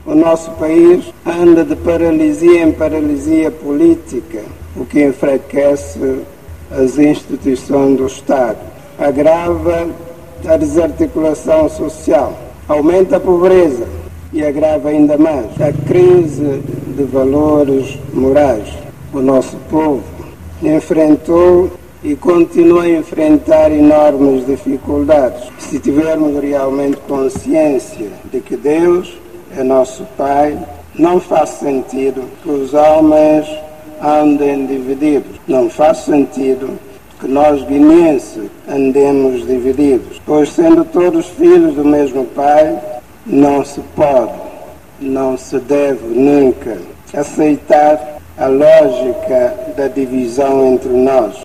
O nosso país anda de paralisia em paralisia política, o que enfraquece as instituições do Estado, agrava a desarticulação social, aumenta a pobreza e agrava ainda mais a crise de valores morais. O nosso povo enfrentou e continua a enfrentar enormes dificuldades. Se tivermos realmente consciência de que Deus é nosso Pai, não faz sentido que os homens andem divididos. Não faz sentido que nós guineenses andemos divididos. Pois sendo todos filhos do mesmo Pai, não se pode, não se deve nunca aceitar a lógica da divisão entre nós.